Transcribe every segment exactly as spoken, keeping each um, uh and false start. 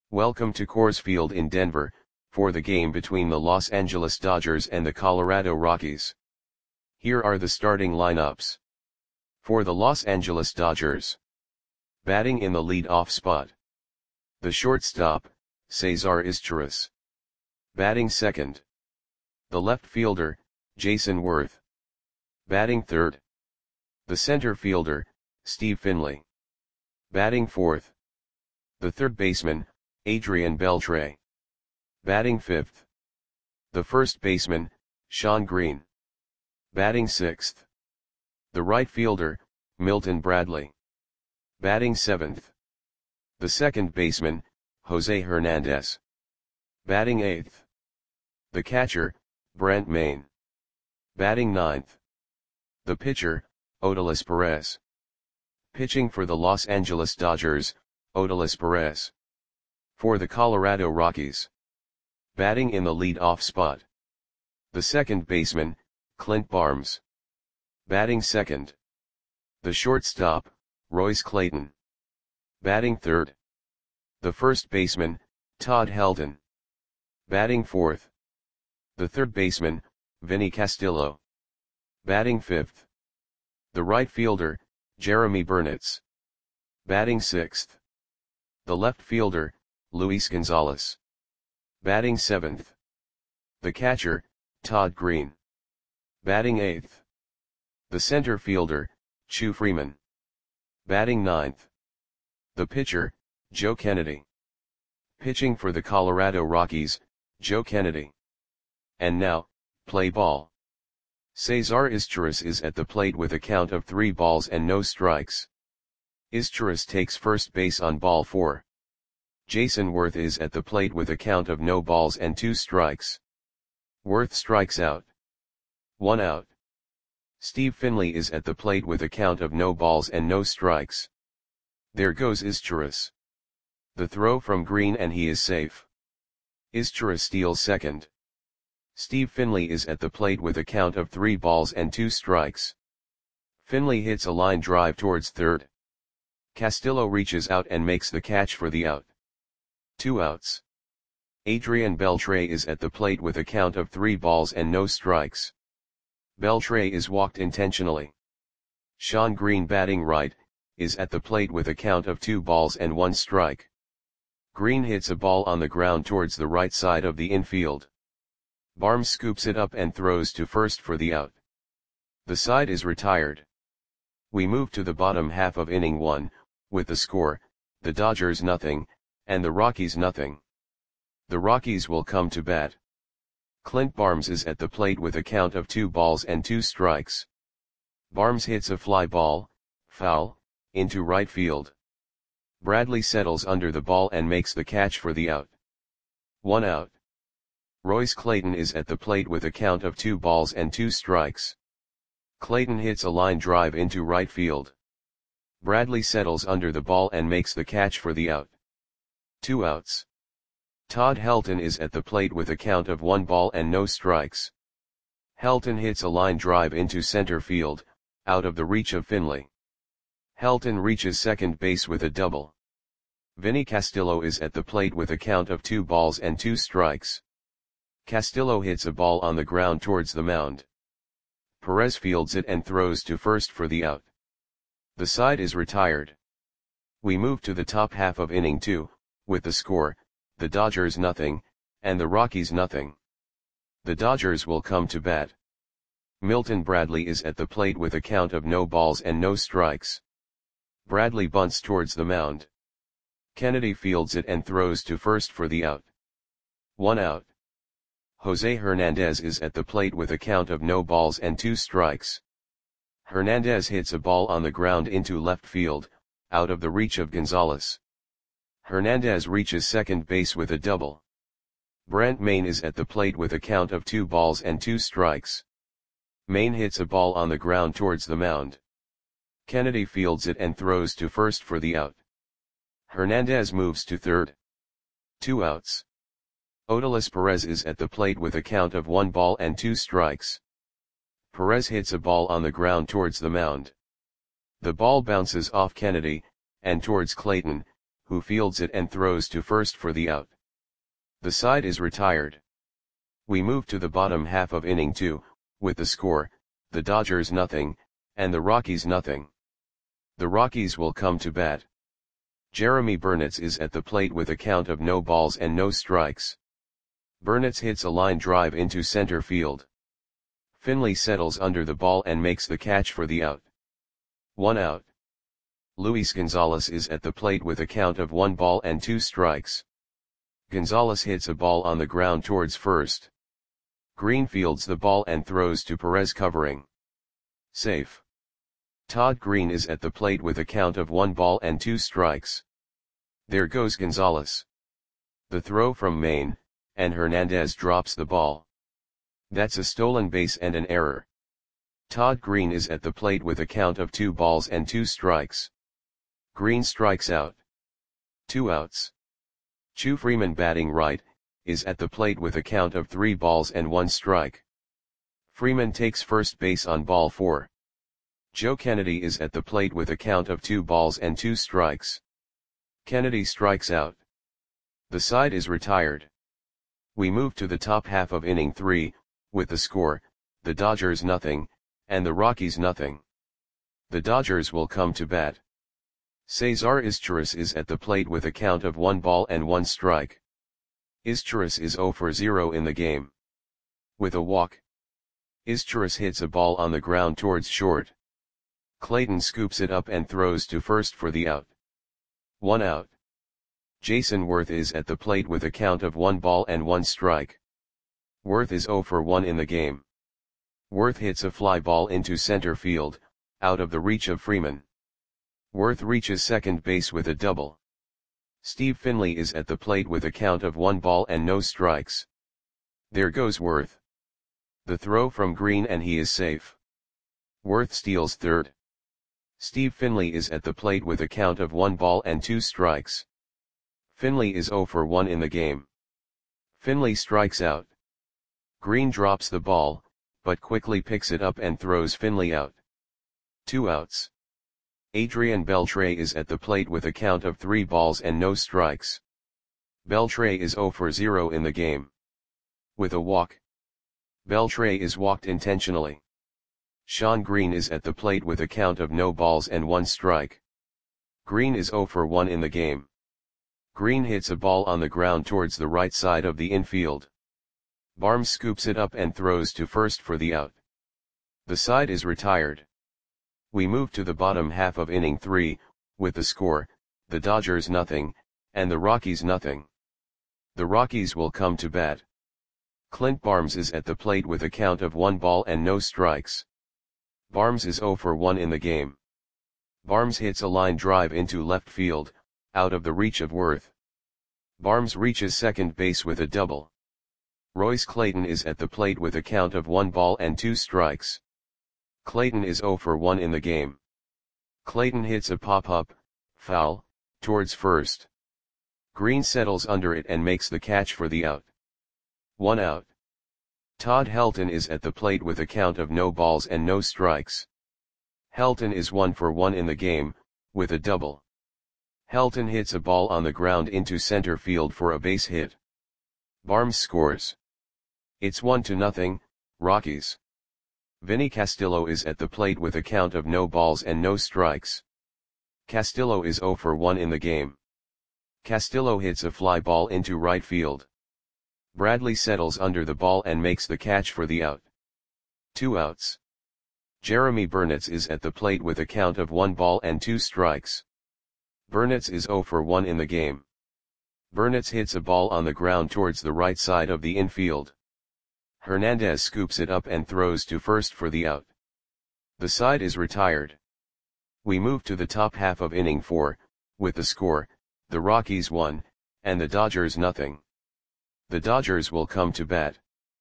Welcome to Coors Field in Denver, for the game between the Los Angeles Dodgers and the Colorado Rockies. Here are the starting lineups. For the Los Angeles Dodgers. Batting in the lead-off spot. The shortstop, Cesar Izturis. Batting second. The left fielder, Jason Worth. Batting third. The center fielder, Steve Finley. Batting fourth. The third baseman, Adrian Beltre. Batting fifth. The first baseman, Shawn Green. Batting sixth. The right fielder, Milton Bradley. Batting seventh. The second baseman, Jose Hernandez. Batting eighth. The catcher, Brent Mayne. Batting ninth. The pitcher, Odalis Perez. Pitching for the Los Angeles Dodgers, Odalis Perez. For the Colorado Rockies. Batting in the lead-off spot. The second baseman, Clint Barnes. Batting second. The shortstop, Royce Clayton. Batting third. The first baseman, Todd Helton. Batting fourth. The third baseman, Vinny Castillo. Batting fifth. The right fielder, Jeremy Burnitz. Batting sixth. The left fielder, Luis Gonzalez. Batting seventh. The catcher, Todd Green. Batting eighth. The center fielder, Chu Freeman. Batting ninth. The pitcher, Joe Kennedy. Pitching for the Colorado Rockies, Joe Kennedy. And now, play ball. Cesar Izturis is at the plate with a count of three balls and no strikes. Izturis takes first base on ball four. Jason Worth is at the plate with a count of no balls and two strikes. Worth strikes out. One out. Steve Finley is at the plate with a count of no balls and no strikes. There goes Izturis. The throw from Green and he is safe. Izturis steals second. Steve Finley is at the plate with a count of three balls and two strikes. Finley hits a line drive towards third. Castillo reaches out and makes the catch for the out. Two outs. Adrian Beltre is at the plate with a count of three balls and no strikes. Beltre is walked intentionally. Shawn Green, batting right, is at the plate with a count of two balls and one strike. Green hits a ball on the ground towards the right side of the infield. Barnes scoops it up and throws to first for the out. The side is retired. We move to the bottom half of inning one, with the score, the Dodgers nothing, and the Rockies nothing. The Rockies will come to bat. Clint Barnes is at the plate with a count of two balls and two strikes. Barnes hits a fly ball, foul, into right field. Bradley settles under the ball and makes the catch for the out. One out. Royce Clayton is at the plate with a count of two balls and two strikes. Clayton hits a line drive into right field. Bradley settles under the ball and makes the catch for the out. Two outs. Todd Helton is at the plate with a count of one ball and no strikes. Helton hits a line drive into center field, out of the reach of Finley. Helton reaches second base with a double. Vinny Castillo is at the plate with a count of two balls and two strikes. Castillo hits a ball on the ground towards the mound. Perez fields it and throws to first for the out. The side is retired. We move to the top half of inning two, with the score, the Dodgers nothing, and the Rockies nothing. The Dodgers will come to bat. Milton Bradley is at the plate with a count of no balls and no strikes. Bradley bunts towards the mound. Kennedy fields it and throws to first for the out. One out. Jose Hernandez is at the plate with a count of no balls and two strikes. Hernandez hits a ball on the ground into left field, out of the reach of Gonzalez. Hernandez reaches second base with a double. Brent Mayne is at the plate with a count of two balls and two strikes. Mayne hits a ball on the ground towards the mound. Kennedy fields it and throws to first for the out. Hernandez moves to third. Two outs. Odalis Perez is at the plate with a count of one ball and two strikes. Perez hits a ball on the ground towards the mound. The ball bounces off Kennedy, and towards Clayton, who fields it and throws to first for the out. The side is retired. We move to the bottom half of inning two, with the score, the Dodgers nothing, and the Rockies nothing. The Rockies will come to bat. Jeremy Burnitz is at the plate with a count of no balls and no strikes. Burnitz hits a line drive into center field. Finley settles under the ball and makes the catch for the out. One out. Luis Gonzalez is at the plate with a count of one ball and two strikes. Gonzalez hits a ball on the ground towards first. Green fields the ball and throws to Perez covering. Safe. Todd Green is at the plate with a count of one ball and two strikes. There goes Gonzalez. The throw from Maine, and Hernandez drops the ball. That's a stolen base and an error. Todd Green is at the plate with a count of two balls and two strikes. Green strikes out. Two outs. Chu Freeman, batting right, is at the plate with a count of three balls and one strike. Freeman takes first base on ball four. Joe Kennedy is at the plate with a count of two balls and two strikes. Kennedy strikes out. The side is retired. We move to the top half of inning three, with the score, the Dodgers nothing, and the Rockies nothing. The Dodgers will come to bat. Cesar Izturis is at the plate with a count of one ball and one strike. Izturis is zero for zero in the game. With a walk. Izturis hits a ball on the ground towards short. Clayton scoops it up and throws to first for the out. One out. Jason Worth is at the plate with a count of one ball and one strike. Worth is zero for one in the game. Worth hits a fly ball into center field, out of the reach of Freeman. Worth reaches second base with a double. Steve Finley is at the plate with a count of one ball and no strikes. There goes Worth. The throw from Green and he is safe. Worth steals third. Steve Finley is at the plate with a count of one ball and two strikes. Finley is zero for one in the game. Finley strikes out. Green drops the ball, but quickly picks it up and throws Finley out. Two outs. Adrian Beltre is at the plate with a count of three balls and no strikes. Beltre is zero for zero in the game. With a walk. Beltre is walked intentionally. Sean Green is at the plate with a count of no balls and one strike. Green is zero for one in the game. Green hits a ball on the ground towards the right side of the infield. Barnes scoops it up and throws to first for the out. The side is retired. We move to the bottom half of inning three, with the score, the Dodgers nothing, and the Rockies nothing. The Rockies will come to bat. Clint Barnes is at the plate with a count of one ball and no strikes. Barnes is zero for one in the game. Barnes hits a line drive into left field, out of the reach of Worth. Barnes reaches second base with a double. Royce Clayton is at the plate with a count of one ball and two strikes. Clayton is zero for one in the game. Clayton hits a pop-up, foul, towards first. Green settles under it and makes the catch for the out. One out. Todd Helton is at the plate with a count of no balls and no strikes. Helton is one for one in the game, with a double. Helton hits a ball on the ground into center field for a base hit. Barnes scores. It's one to nothing, Rockies. Vinny Castillo is at the plate with a count of no balls and no strikes. Castillo is zero for one in the game. Castillo hits a fly ball into right field. Bradley settles under the ball and makes the catch for the out. Two outs. Jeremy Burnitz is at the plate with a count of one ball and two strikes. Burnitz is zero for one in the game. Burnitz hits a ball on the ground towards the right side of the infield. Hernandez scoops it up and throws to first for the out. The side is retired. We move to the top half of inning four, with the score, the Rockies one, and the Dodgers nothing. The Dodgers will come to bat.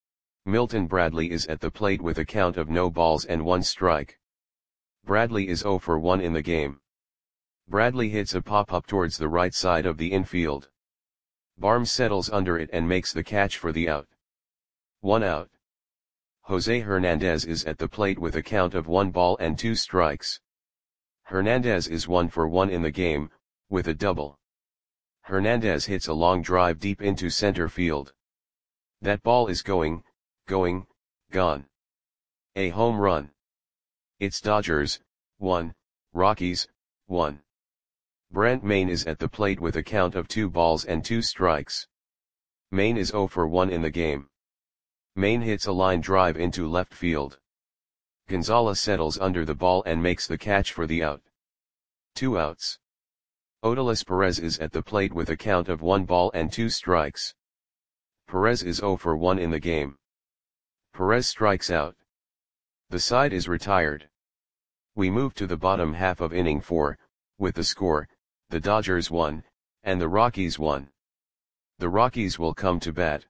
Milton Bradley is at the plate with a count of no balls and one strike. Bradley is zero for one in the game. Bradley hits a pop-up towards the right side of the infield. Barnes settles under it and makes the catch for the out. One out. Jose Hernandez is at the plate with a count of one ball and two strikes. Hernandez is one for one in the game, with a double. Hernandez hits a long drive deep into center field. That ball is going, going, gone. A home run. It's Dodgers, one, Rockies, one. Brent Mayne is at the plate with a count of two balls and two strikes. Mayne is zero for one in the game. Mayne hits a line drive into left field. Gonzalez settles under the ball and makes the catch for the out. Two outs. Odalis Perez is at the plate with a count of one ball and two strikes. Perez is zero for one in the game. Perez strikes out. The side is retired. We move to the bottom half of inning four, with the score, the Dodgers one, and the Rockies one. The Rockies will come to bat.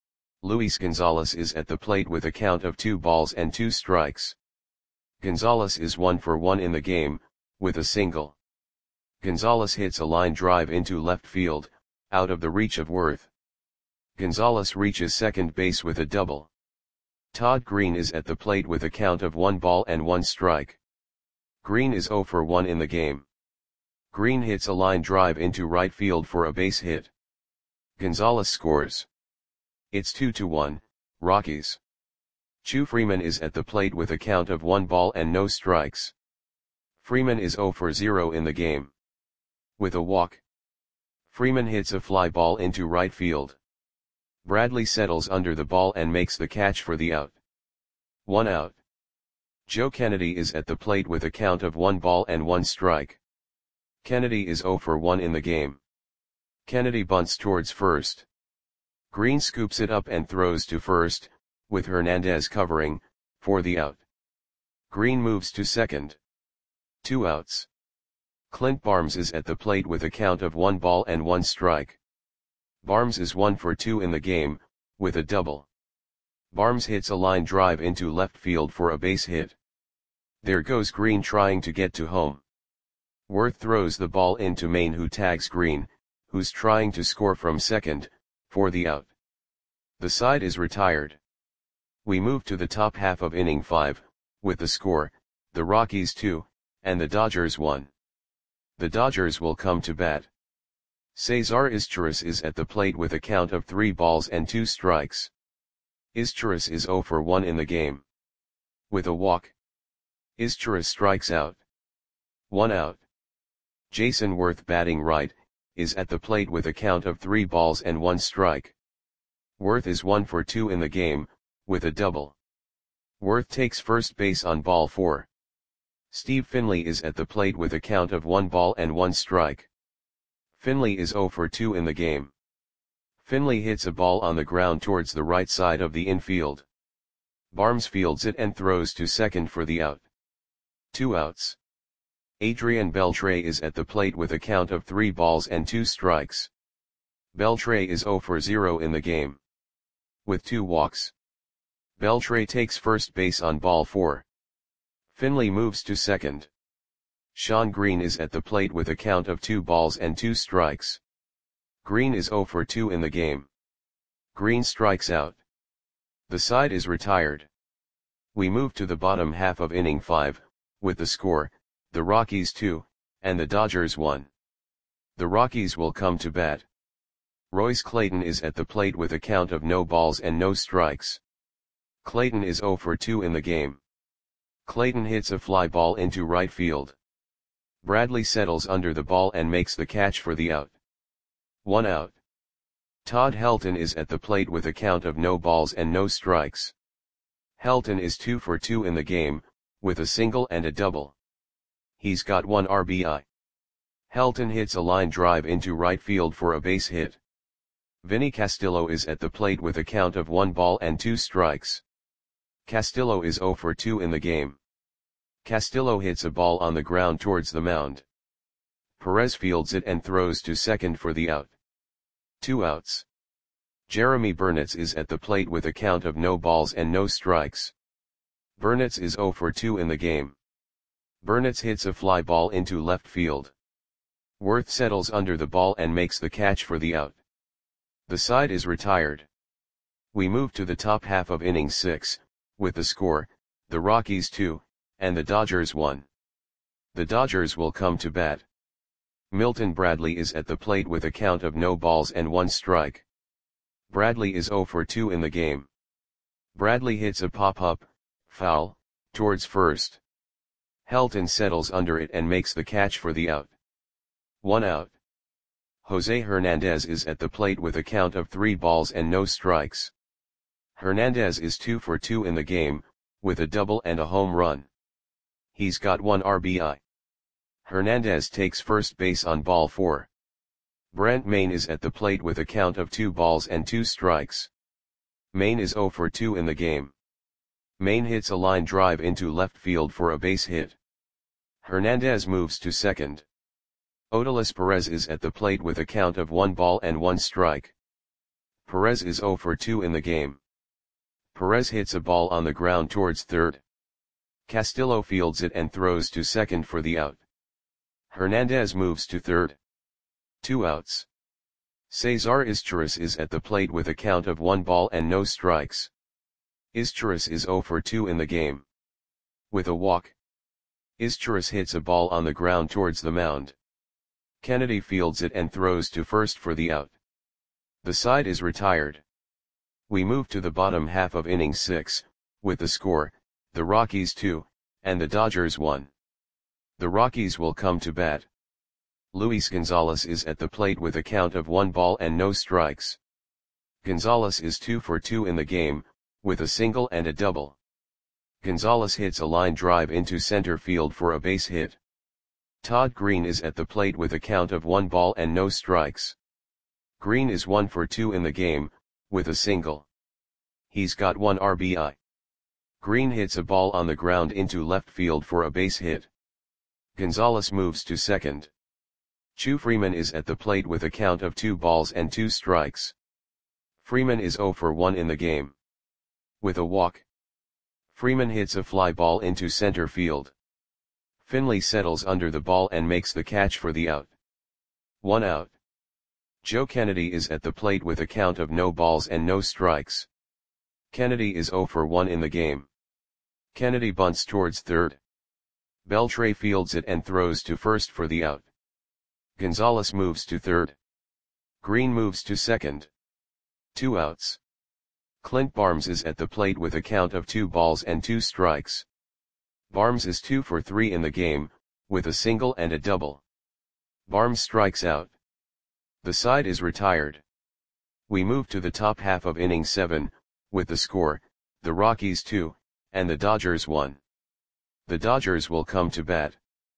Luis Gonzalez is at the plate with a count of two balls and two strikes. Gonzalez is one for one in the game, with a single. Gonzalez hits a line drive into left field, out of the reach of Worth. Gonzalez reaches second base with a double. Todd Green is at the plate with a count of one ball and one strike. Green is zero for one in the game. Green hits a line drive into right field for a base hit. Gonzalez scores. It's two to one, Rockies. Chu Freeman is at the plate with a count of one ball and no strikes. Freeman is zero for zero in the game. With a walk. Freeman hits a fly ball into right field. Bradley settles under the ball and makes the catch for the out. One out. Joe Kennedy is at the plate with a count of one ball and one strike. Kennedy is zero for one in the game. Kennedy bunts towards first. Green scoops it up and throws to first, with Hernandez covering, for the out. Green moves to second. Two outs. Clint Barnes is at the plate with a count of one ball and one strike. Barnes is one for two in the game, with a double. Barnes hits a line drive into left field for a base hit. There goes Green trying to get to home. Worth throws the ball into Mayne, who tags Green, who's trying to score from second, for the out. The side is retired. We move to the top half of inning five, with the score, the Rockies two, and the Dodgers one. The Dodgers will come to bat. Cesar Izturis is at the plate with a count of three balls and two strikes. Izturis is zero for one in the game. With a walk. Izturis strikes out. One out. Jason Worth, batting right, is at the plate with a count of three balls and one strike. Worth is one for two in the game, with a double. Worth takes first base on ball four. Steve Finley is at the plate with a count of one ball and one strike. Finley is zero for two in the game. Finley hits a ball on the ground towards the right side of the infield. Barnes fields it and throws to second for the out. Two outs. Adrian Beltre is at the plate with a count of three balls and two strikes. Beltre is zero for zero in the game. With two walks. Beltre takes first base on ball four. Finley moves to second. Sean Green is at the plate with a count of two balls and two strikes. Green is zero for two in the game. Green strikes out. The side is retired. We move to the bottom half of inning five, with the score, the Rockies two, and the Dodgers one. The Rockies will come to bat. Royce Clayton is at the plate with a count of no balls and no strikes. Clayton is zero for two in the game. Clayton hits a fly ball into right field. Bradley settles under the ball and makes the catch for the out. One out. Todd Helton is at the plate with a count of no balls and no strikes. Helton is two for two in the game, with a single and a double. He's got one R B I. Helton hits a line drive into right field for a base hit. Vinny Castillo is at the plate with a count of one ball and two strikes. Castillo is zero for two in the game. Castillo hits a ball on the ground towards the mound. Perez fields it and throws to second for the out. Two outs. Jeremy Burnitz is at the plate with a count of no balls and no strikes. Burnitz is zero for two in the game. Burnitz hits a fly ball into left field. Worth settles under the ball and makes the catch for the out. The side is retired. We move to the top half of inning six, with the score, the Rockies two, and the Dodgers one. The Dodgers will come to bat. Milton Bradley is at the plate with a count of no balls and one strike. Bradley is zero for two in the game. Bradley hits a pop-up, foul, towards first. Helton settles under it and makes the catch for the out. One out. Jose Hernandez is at the plate with a count of three balls and no strikes. Hernandez is two for two in the game, with a double and a home run. He's got one R B I. Hernandez takes first base on ball four. Brent Mayne is at the plate with a count of two balls and two strikes. Mayne is zero for two in the game. Mayne hits a line drive into left field for a base hit. Hernandez moves to second. Odalis Perez is at the plate with a count of one ball and one strike. Perez is zero for two in the game. Perez hits a ball on the ground towards third. Castillo fields it and throws to second for the out. Hernandez moves to third. Two outs. Cesar Izturis is at the plate with a count of one ball and no strikes. Izturis is zero for two in the game. With a walk, Izturis hits a ball on the ground towards the mound. Kennedy fields it and throws to first for the out. The side is retired. We move to the bottom half of inning six, with the score, the Rockies two, and the Dodgers one. The Rockies will come to bat. Luis Gonzalez is at the plate with a count of one ball and no strikes. Gonzalez is two for two in the game, with a single and a double. Gonzalez hits a line drive into center field for a base hit. Todd Green is at the plate with a count of one ball and no strikes. Green is one for two in the game, with a single. He's got one R B I. Green hits a ball on the ground into left field for a base hit. Gonzalez moves to second. Chu Freeman is at the plate with a count of two balls and two strikes. Freeman is zero for one in the game. With a walk, Freeman hits a fly ball into center field. Finley settles under the ball and makes the catch for the out. One out. Joe Kennedy is at the plate with a count of no balls and no strikes. Kennedy is zero for one in the game. Kennedy bunts towards third. Beltre fields it and throws to first for the out. Gonzalez moves to third. Green moves to second. Two outs. Clint Barnes is at the plate with a count of two balls and two strikes. Barnes is two for three in the game, with a single and a double. Barnes strikes out. The side is retired. We move to the top half of inning seven, with the score, the Rockies two, and the Dodgers one. The Dodgers will come to bat.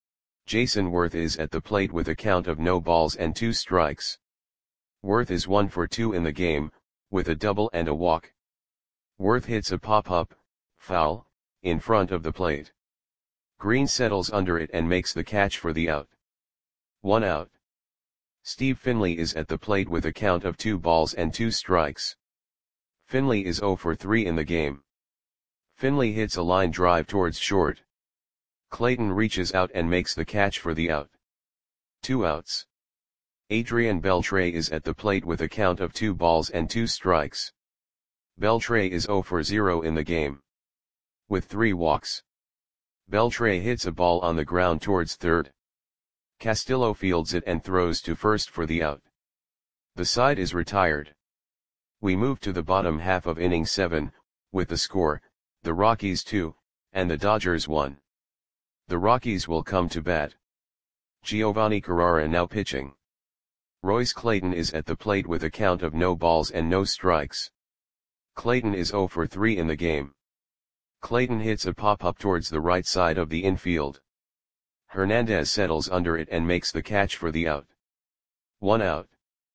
Jason Worth is at the plate with a count of no balls and two strikes. Worth is one for two in the game, with a double and a walk. Worth hits a pop-up, foul, in front of the plate. Green settles under it and makes the catch for the out. One out. Steve Finley is at the plate with a count of two balls and two strikes. Finley is zero for three in the game. Finley hits a line drive towards short. Clayton reaches out and makes the catch for the out. Two outs. Adrian Beltre is at the plate with a count of two balls and two strikes. Beltre is zero for zero in the game. With three walks, Beltre hits a ball on the ground towards third. Castillo fields it and throws to first for the out. The side is retired. We move to the bottom half of inning seven, with the score, the Rockies two, and the Dodgers one. The Rockies will come to bat. Giovanni Carrara now pitching. Royce Clayton is at the plate with a count of no balls and no strikes. Clayton is zero for three in the game. Clayton hits a pop-up towards the right side of the infield. Hernandez settles under it and makes the catch for the out. One out.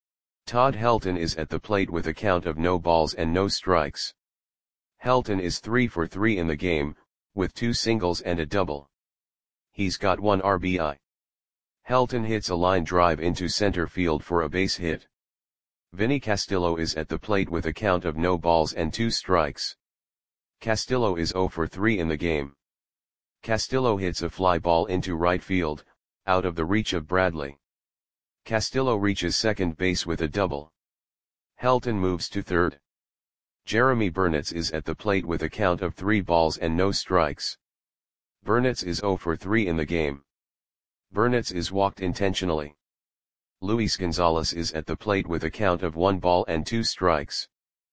Todd Helton is at the plate with a count of no balls and no strikes. Helton is three for three in the game, with two singles and a double. He's got one R B I. Helton hits a line drive into center field for a base hit. Vinny Castillo is at the plate with a count of no balls and two strikes. Castillo is zero for three in the game. Castillo hits a fly ball into right field, out of the reach of Bradley. Castillo reaches second base with a double. Helton moves to third. Jeremy Burnitz is at the plate with a count of three balls and no strikes. Burnitz is zero for three in the game. Burnitz is walked intentionally. Luis Gonzalez is at the plate with a count of one ball and two strikes.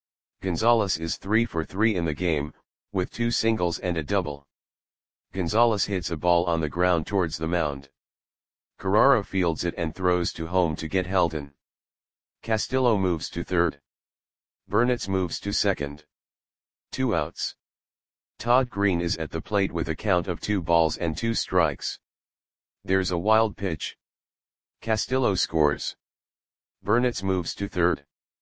Gonzalez is three for three in the game, with two singles and a double. Gonzalez hits a ball on the ground towards the mound. Carrara fields it and throws to home to get Helton. Castillo moves to third. Burnitz moves to second. Two outs. Todd Green is at the plate with a count of two balls and two strikes. There's a wild pitch. Castillo scores. Burnitz moves to third.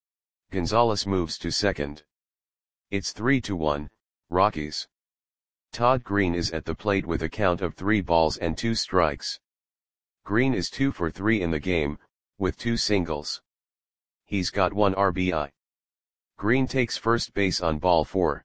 Gonzalez moves to second. It's three to one, Rockies. Todd Green is at the plate with a count of three balls and two strikes. Green is two for three in the game, with two singles. He's got one R B I. Green takes first base on ball four.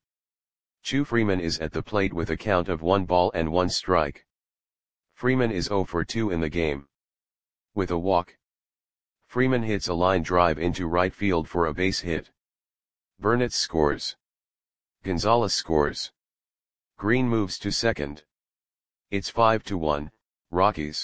Chu Freeman is at the plate with a count of one ball and one strike. Freeman is zero for two in the game. With a walk, Freeman hits a line drive into right field for a base hit. Burnitz scores. Gonzalez scores. Green moves to second. It's five to one, Rockies.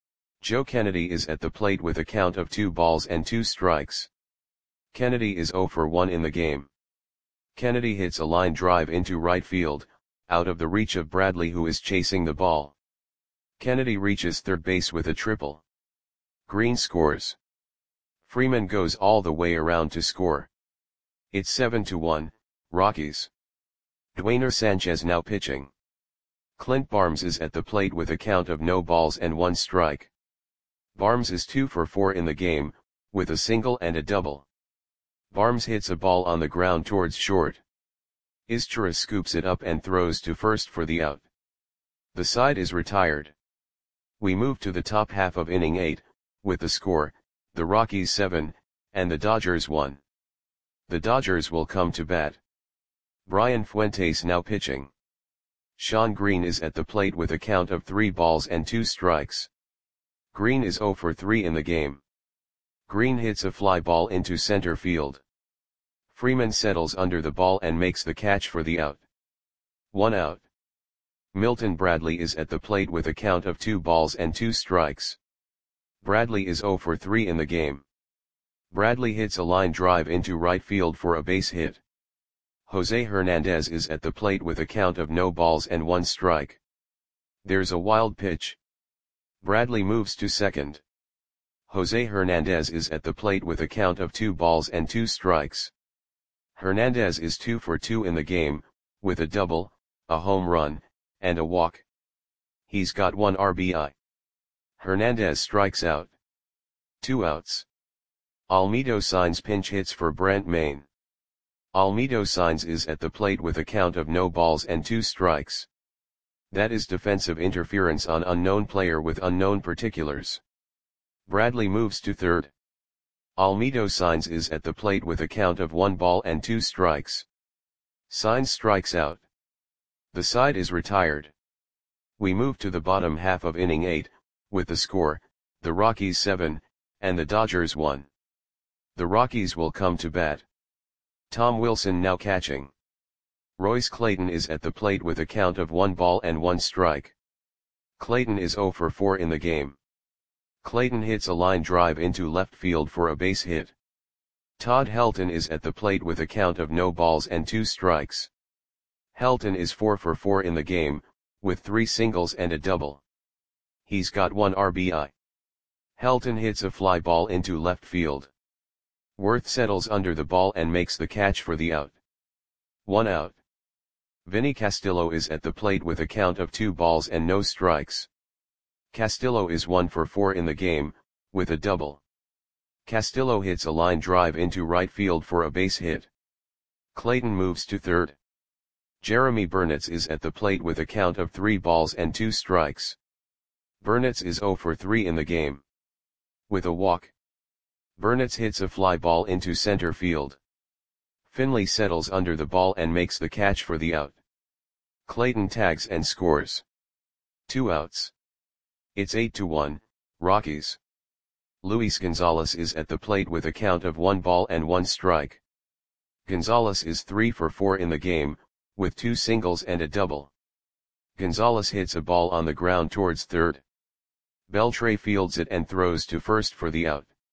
Joe Kennedy is at the plate with a count of two balls and two strikes. Kennedy is zero for one in the game. Kennedy hits a line drive into right field, out of the reach of Bradley, who is chasing the ball. Kennedy reaches third base with a triple. Green scores. Freeman goes all the way around to score. It's seven to one, Rockies. Dwayner Sanchez now pitching. Clint Barnes is at the plate with a count of no balls and one strike. Barnes is two for four in the game, with a single and a double. Barnes hits a ball on the ground towards short. Izchira scoops it up and throws to first for the out. The side is retired. We move to the top half of inning eight, with the score, the Rockies seven, and the Dodgers one. The Dodgers will come to bat. Brian Fuentes now pitching. Shawn Green is at the plate with a count of three balls and two strikes. Green is zero for three in the game. Green hits a fly ball into center field. Freeman settles under the ball and makes the catch for the out. One out. Milton Bradley is at the plate with a count of two balls and two strikes. Bradley is zero for three in the game. Bradley hits a line drive into right field for a base hit. Jose Hernandez is at the plate with a count of no balls and one strike. There's a wild pitch. Bradley moves to second. Jose Hernandez is at the plate with a count of two balls and two strikes. Hernandez is two for two in the game, with a double, a home run, and a walk. He's got one R B I. Hernandez strikes out. Two outs. Almedo Signs pinch hits for Brent Mayne. Almedo Signs is at the plate with a count of no balls and two strikes. That is defensive interference on unknown player with unknown particulars. Bradley moves to third. Almedo Signs is at the plate with a count of one ball and two strikes. Signs strikes out. The side is retired. We move to the bottom half of inning eight, with the score, the Rockies seven, and the Dodgers one. The Rockies will come to bat. Tom Wilson now catching. Royce Clayton is at the plate with a count of one ball and one strike. Clayton is zero for four in the game. Clayton hits a line drive into left field for a base hit. Todd Helton is at the plate with a count of no balls and two strikes. Helton is four for four in the game, with three singles and a double. He's got one R B I. Helton hits a fly ball into left field. Worth settles under the ball and makes the catch for the out. One out. Vinny Castillo is at the plate with a count of two balls and no strikes. Castillo is one for four in the game, with a double. Castillo hits a line drive into right field for a base hit. Clayton moves to third. Jeremy Burnitz is at the plate with a count of three balls and two strikes. Burnitz is zero for three in the game. With a walk, Burnitz hits a fly ball into center field. Finley settles under the ball and makes the catch for the out. Clayton tags and scores. Two outs. It's eight to one, Rockies. Luis Gonzalez is at the plate with a count of one ball and one strike. Gonzalez is three for four in the game, with two singles and a double. Gonzalez hits a ball on the ground towards third. Beltre fields it and throws to first for the out.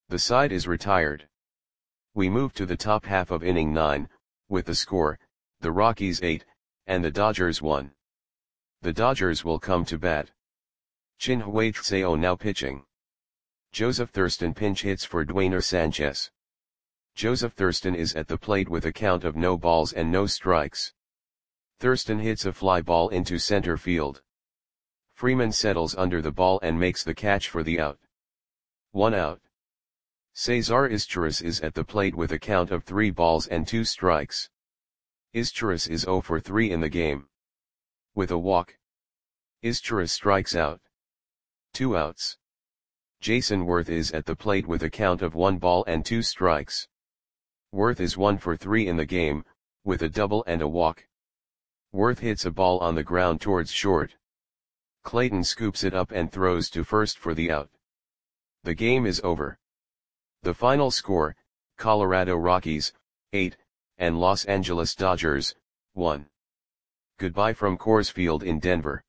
The side is retired. We move to the top half of inning nine, with the score, the Rockies eight, and the Dodgers one. The Dodgers will come to bat. Chin-Hui Seo now pitching. Joseph Thurston pinch hits for Dwayner Sanchez. Joseph Thurston is at the plate with a count of no balls and no strikes. Thurston hits a fly ball into center field. Freeman settles under the ball and makes the catch for the out. One out. Cesar Izturis is at the plate with a count of three balls and two strikes. Izturis is zero for three in the game. With a walk, Izturis strikes out. Two outs. Jason Worth is at the plate with a count of one ball and two strikes. Worth is one for three in the game, with a double and a walk. Worth hits a ball on the ground towards short. Clayton scoops it up and throws to first for the out. The game is over. The final score, Colorado Rockies, eight, and Los Angeles Dodgers, one. Goodbye from Coors Field in Denver.